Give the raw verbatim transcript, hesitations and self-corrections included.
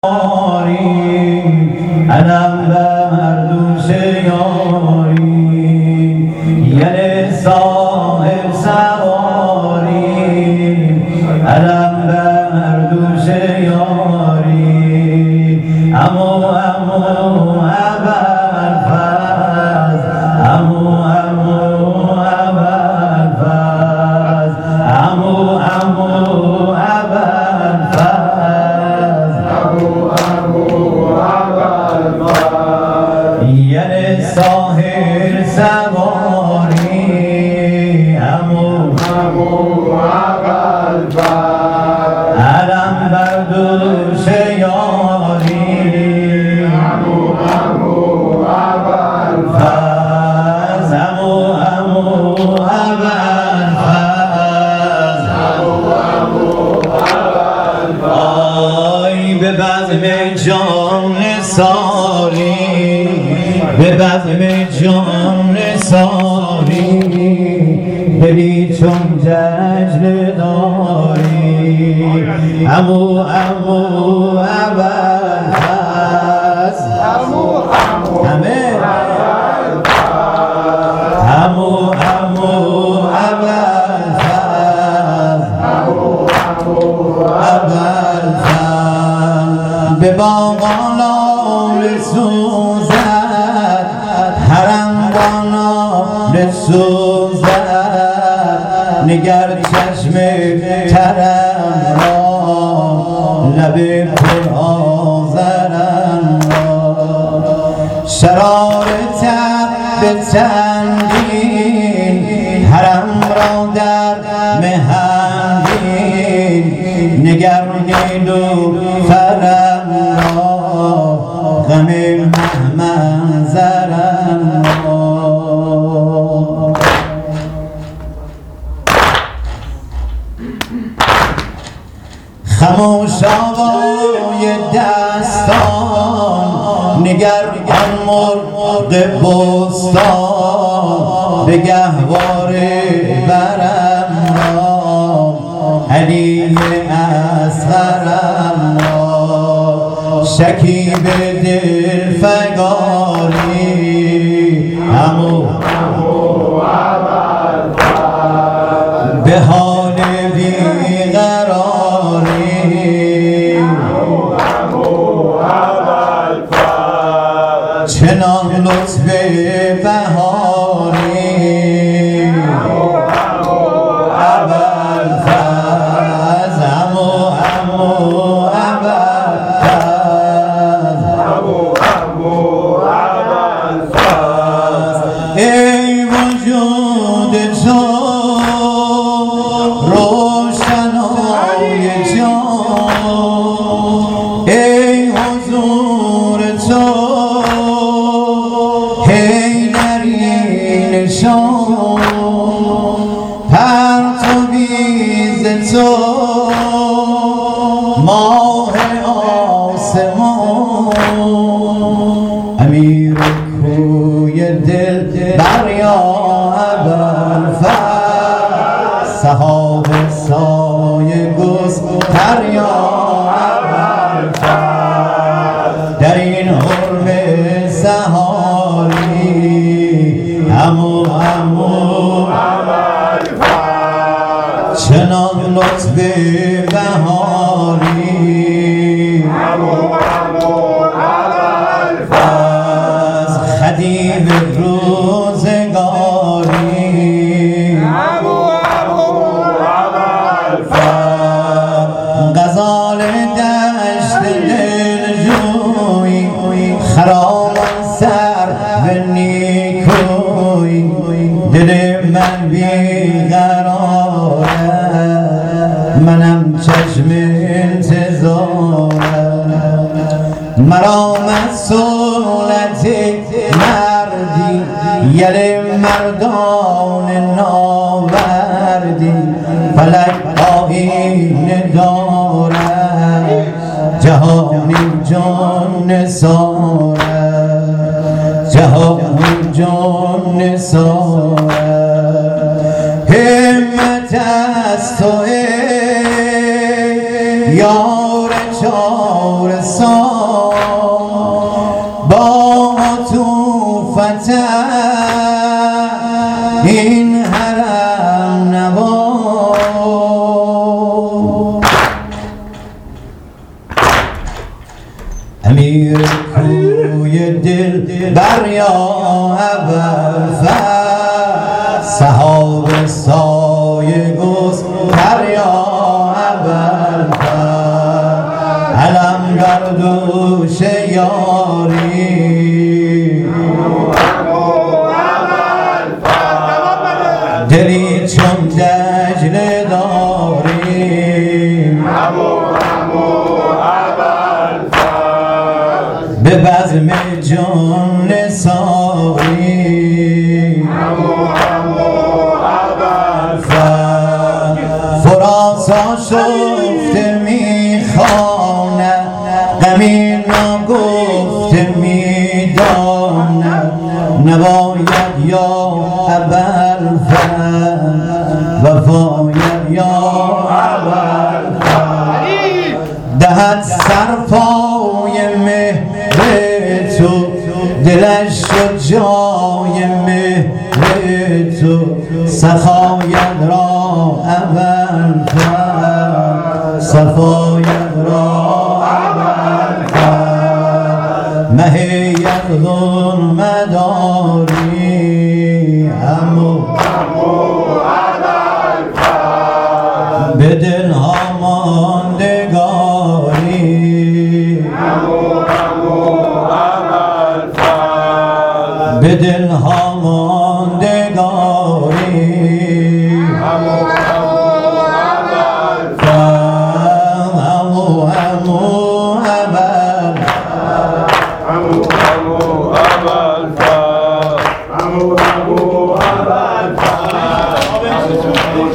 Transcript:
علم بر دوش یاری یعنی صاحب سواری علم بر دوش یاری امو امو ابوالفضل امو امو ابوالفضل امو امو یعنی ساحر سواری امو امو ابوالفضل علم بر دوش یاری امو امو ابوالفضل امو امو ابوالفضل امو امو ابوالفضل آی به بزم جان ساری به بزم جان ساری دلی چون ججل داری امو امو ابوالفضل امو امو امو امو ابوالفضل امو امو ابوالفضل به باغانا بسوزد حرمگانا بسوزد نگر چشم ترم را لب پر آذرم را شرار تب به چندین حرم را در مهندین نگر نیلوفرم را غم منظرم خموش آوای دستان نگر آن مرغ بستان به گهواره برم را علی اصغرم را شکیب دل فگاری امو به حال بیقراری چنان لطف بهاری ابوالفضل امو امو ای وجود تو روشنای جان ای حضور تو حیدری نشان پرتویز تو ماه آسمان امیر کوی دل دریا ابوالفضل صحاب سایه گز دریا ابوالفضل در این حرم سهاری امو امو ابوالفضل چنان لطف بهاری امو امو ابوالفضل خدیو روزگاری امو امو ابوالفضل غزال دشت دلجوی خرامان سر به نیکوی دل من بیقراره منم چشم انتظارم مرا مسئولت مردی یل مردان ناوردی فلک آیین دارد جهانی جان نثارد جهانی جان نثارد همت از تو ای یار چار سال امیر کوی دل دریا اول صحاب سایه گست دریا اول علم گردوش یاری دلی چون دجله داری به بزم جان ساقی فراسا شفته میخواند غمی نگفته میداند نباید یا ابوالفضل وفاید یا ابوالفضل دهد سرپای مهر تو دلش شد جای مهر تو سخاید را ابوالفضل صفاید را ابوالفضل مه یغدون مداری همو به دلها ماندگاری به دلها